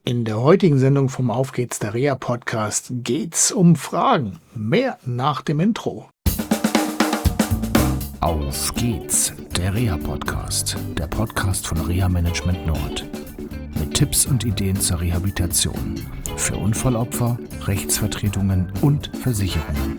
In der heutigen Sendung vom Auf geht's der Reha Podcast geht's um Fragen. Mehr nach dem Intro. Auf geht's, der Reha Podcast, der Podcast von Reha Management Nord. Mit Tipps und Ideen zur Rehabilitation für Unfallopfer, Rechtsvertretungen und Versicherungen.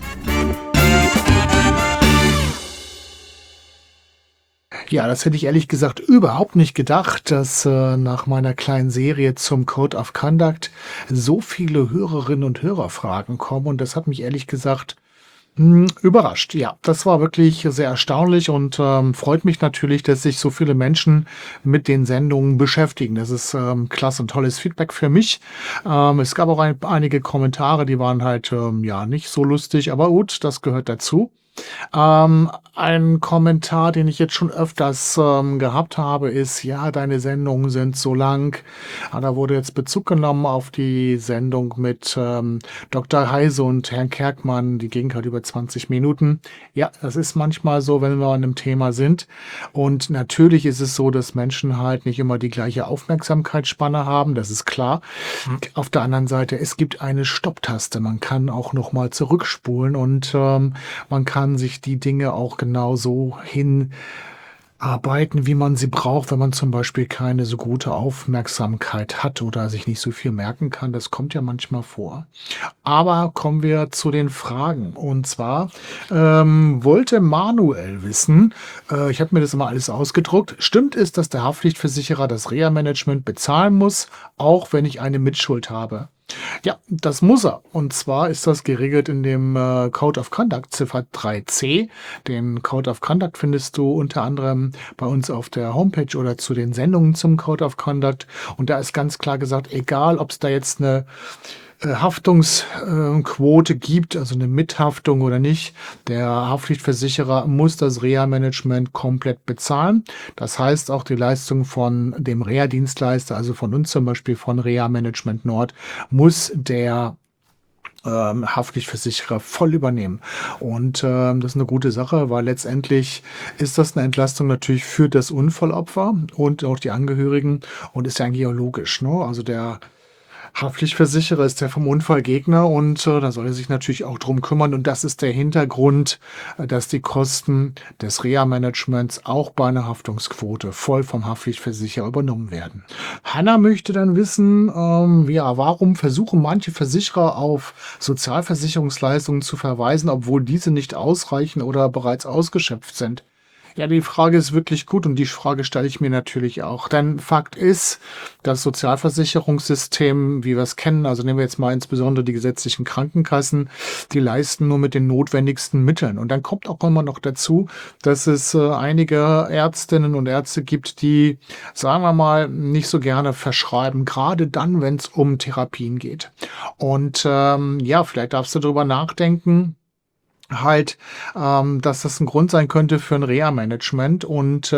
Ja, das hätte ich ehrlich gesagt überhaupt nicht gedacht, dass nach meiner kleinen Serie zum Code of Conduct so viele Hörerinnen und Hörerfragen kommen. Und das hat mich ehrlich gesagt überrascht. Ja, das war wirklich sehr erstaunlich und freut mich natürlich, dass sich so viele Menschen mit den Sendungen beschäftigen. Das ist klasse und tolles Feedback für mich. Es gab auch einige Kommentare, die waren halt ja nicht so lustig, aber gut, das gehört dazu. Ein Kommentar, den ich jetzt schon öfters gehabt habe, ist, ja, deine Sendungen sind so lang. Da wurde jetzt Bezug genommen auf die Sendung mit Dr. Heise und Herrn Kerkmann. Die ging halt über 20 Minuten. Ja, das ist manchmal so, wenn wir an einem Thema sind. Und natürlich ist es so, dass Menschen halt nicht immer die gleiche Aufmerksamkeitsspanne haben. Das ist klar. Auf der anderen Seite, es gibt eine Stopptaste. Man kann auch nochmal zurückspulen und man kann sich die Dinge auch genau so hinarbeiten, wie man sie braucht, wenn man zum Beispiel keine so gute Aufmerksamkeit hat oder sich nicht so viel merken kann. Das kommt ja manchmal vor. Aber kommen wir zu den Fragen. Und zwar wollte Manuel wissen, ich habe mir das immer alles ausgedruckt, stimmt es, dass der Haftpflichtversicherer das Reha-Management bezahlen muss, auch wenn ich eine Mitschuld habe? Ja, das muss er. Und zwar ist das geregelt in dem Code of Conduct, Ziffer 3c. Den Code of Conduct findest du unter anderem bei uns auf der Homepage oder zu den Sendungen zum Code of Conduct. Und da ist ganz klar gesagt, egal ob es da jetzt eine Haftungsquote gibt, also eine Mithaftung oder nicht, der Haftpflichtversicherer muss das Reha-Management komplett bezahlen. Das heißt, auch die Leistung von dem Reha-Dienstleister, also von uns zum Beispiel von Reha Management Nord, muss der Haftpflichtversicherer voll übernehmen. Und das ist eine gute Sache, weil letztendlich ist das eine Entlastung natürlich für das Unfallopfer und auch die Angehörigen und ist ja eigentlich auch logisch, ne? Also der Haftpflichtversicherer ist der vom Unfallgegner und da soll er sich natürlich auch drum kümmern. Und das ist der Hintergrund, dass die Kosten des Reha-Managements auch bei einer Haftungsquote voll vom Haftpflichtversicherer übernommen werden. Hanna möchte dann wissen, ja, warum versuchen manche Versicherer auf Sozialversicherungsleistungen zu verweisen, obwohl diese nicht ausreichen oder bereits ausgeschöpft sind? Ja, die Frage ist wirklich gut und die Frage stelle ich mir natürlich auch. Denn Fakt ist, das Sozialversicherungssystem, wie wir es kennen, also nehmen wir jetzt mal insbesondere die gesetzlichen Krankenkassen, die leisten nur mit den notwendigsten Mitteln. Und dann kommt auch immer noch dazu, dass es einige Ärztinnen und Ärzte gibt, die, sagen wir mal, nicht so gerne verschreiben, gerade dann, wenn es um Therapien geht. Und ja, vielleicht darfst du darüber nachdenken, halt, dass das ein Grund sein könnte für ein Reha-Management und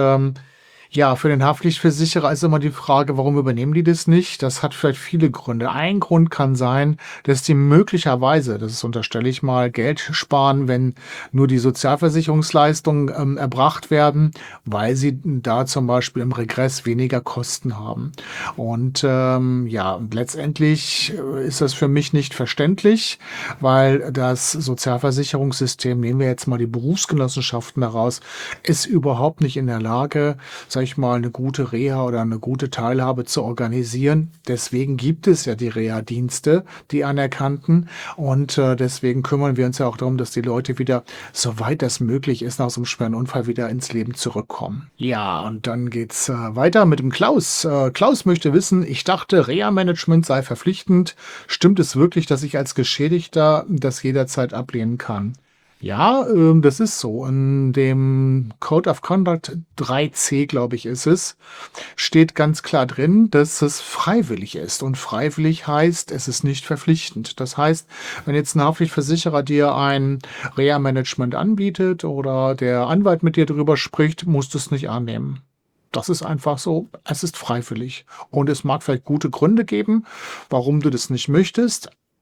ja, für den Haftpflichtversicherer ist immer die Frage, warum übernehmen die das nicht? Das hat vielleicht viele Gründe. Ein Grund kann sein, dass die möglicherweise, das unterstelle ich mal, Geld sparen, wenn nur die Sozialversicherungsleistungen erbracht werden, weil sie da zum Beispiel im Regress weniger Kosten haben. Und ja, letztendlich ist das für mich nicht verständlich, weil das Sozialversicherungssystem, nehmen wir jetzt mal die Berufsgenossenschaften daraus, ist überhaupt nicht in der Lage, sag ich mal, eine gute Reha oder eine gute Teilhabe zu organisieren. Deswegen gibt es ja die Reha-Dienste, die anerkannten. Und deswegen kümmern wir uns ja auch darum, dass die Leute wieder, soweit das möglich ist, nach so einem schweren Unfall wieder ins Leben zurückkommen. Ja, und dann geht's weiter mit dem Klaus. Klaus möchte wissen, ich dachte, Reha-Management sei verpflichtend. Stimmt es wirklich, dass ich als Geschädigter das jederzeit ablehnen kann? Ja, das ist so. In dem Code of Conduct 3c, glaube ich, ist es, steht ganz klar drin, dass es freiwillig ist. Und freiwillig heißt, es ist nicht verpflichtend. Das heißt, wenn jetzt ein Haftpflichtversicherer dir ein Reha-Management anbietet oder der Anwalt mit dir darüber spricht, musst du es nicht annehmen. Das ist einfach so, es ist freiwillig. Und es mag vielleicht gute Gründe geben, warum du das nicht möchtest.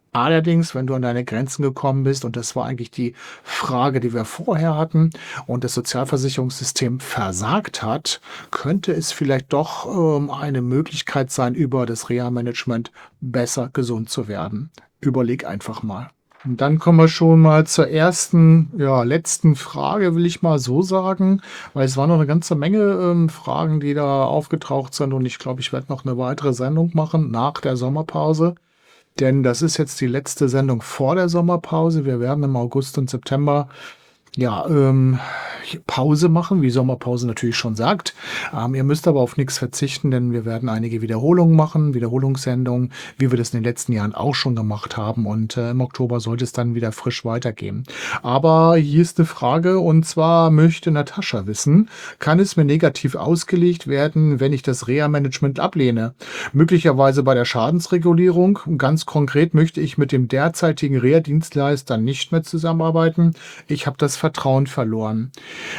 Allerdings, wenn du an deine Grenzen gekommen bist, und das war eigentlich die Frage, die wir vorher hatten, und das Sozialversicherungssystem versagt hat, könnte es vielleicht doch eine Möglichkeit sein, über das Reha-Management besser gesund zu werden. Überleg einfach mal. Und dann kommen wir schon mal zur ersten, ja, letzten Frage, will ich mal so sagen, weil es waren noch eine ganze Menge Fragen, die da aufgetaucht sind, und ich glaube, ich werde noch eine weitere Sendung machen nach der Sommerpause. Denn das ist jetzt die letzte Sendung vor der Sommerpause. Wir werden im August und September ja, Pause machen, wie Sommerpause natürlich schon sagt. Ihr müsst aber auf nichts verzichten, denn wir werden einige Wiederholungen machen, Wiederholungssendungen, wie wir das in den letzten Jahren auch schon gemacht haben. Und im Oktober sollte es dann wieder frisch weitergehen. Aber hier ist eine Frage, und zwar möchte Natascha wissen, kann es mir negativ ausgelegt werden, wenn ich das Reha-Management ablehne? Möglicherweise bei der Schadensregulierung. Ganz konkret möchte ich mit dem derzeitigen Reha-Dienstleister nicht mehr zusammenarbeiten. Ich habe das Vertrauen verloren.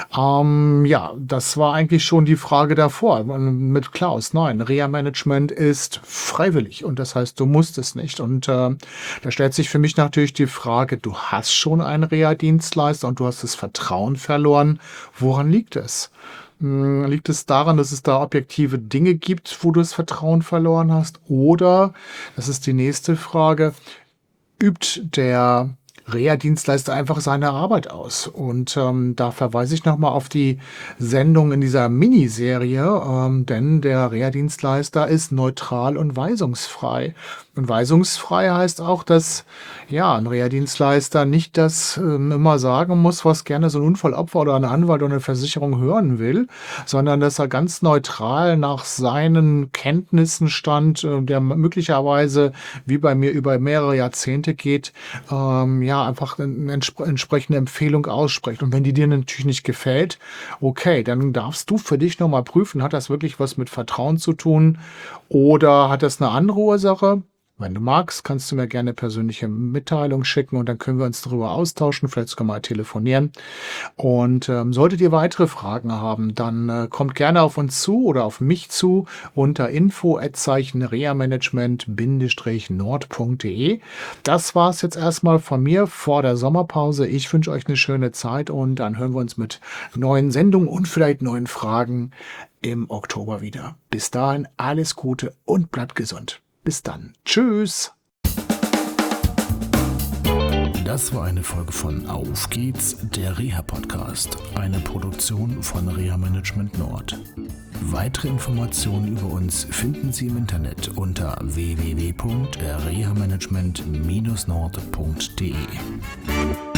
Ja, das war eigentlich schon die Frage davor mit Klaus. Nein, Reha-Management ist freiwillig, und das heißt, du musst es nicht. Und da stellt sich für mich natürlich die Frage, du hast schon einen Reha-Dienstleister und du hast das Vertrauen verloren. Woran liegt es? Liegt es daran, dass es da objektive Dinge gibt, wo du das Vertrauen verloren hast? Oder, das ist die nächste Frage, übt der Reha-Dienstleister einfach seine Arbeit aus? Und da verweise ich nochmal auf die Sendung in dieser Miniserie, denn der Reha-Dienstleister ist neutral und weisungsfrei. Und weisungsfrei heißt auch, dass ja ein Reha-Dienstleister nicht das immer sagen muss, was gerne so ein Unfallopfer oder ein Anwalt oder eine Versicherung hören will, sondern dass er ganz neutral nach seinen Kenntnissen stand, der möglicherweise wie bei mir über mehrere Jahrzehnte geht, ja, einfach eine entsprechende Empfehlung ausspricht. Und wenn die dir natürlich nicht gefällt, okay, dann darfst du für dich nochmal prüfen, hat das wirklich was mit Vertrauen zu tun oder hat das eine andere Ursache? Wenn du magst, kannst du mir gerne persönliche Mitteilung schicken, und dann können wir uns darüber austauschen, vielleicht sogar mal telefonieren. Und solltet ihr weitere Fragen haben, dann kommt gerne auf uns zu oder auf mich zu unter info@reha-management-nord.de. Das war es jetzt erstmal von mir vor der Sommerpause. Ich wünsche euch eine schöne Zeit, und dann hören wir uns mit neuen Sendungen und vielleicht neuen Fragen im Oktober wieder. Bis dahin alles Gute und bleibt gesund. Bis dann. Tschüss. Das war eine Folge von Auf geht's, der Reha-Podcast, eine Produktion von Reha Management Nord. Weitere Informationen über uns finden Sie im Internet unter www.rehamanagement-nord.de.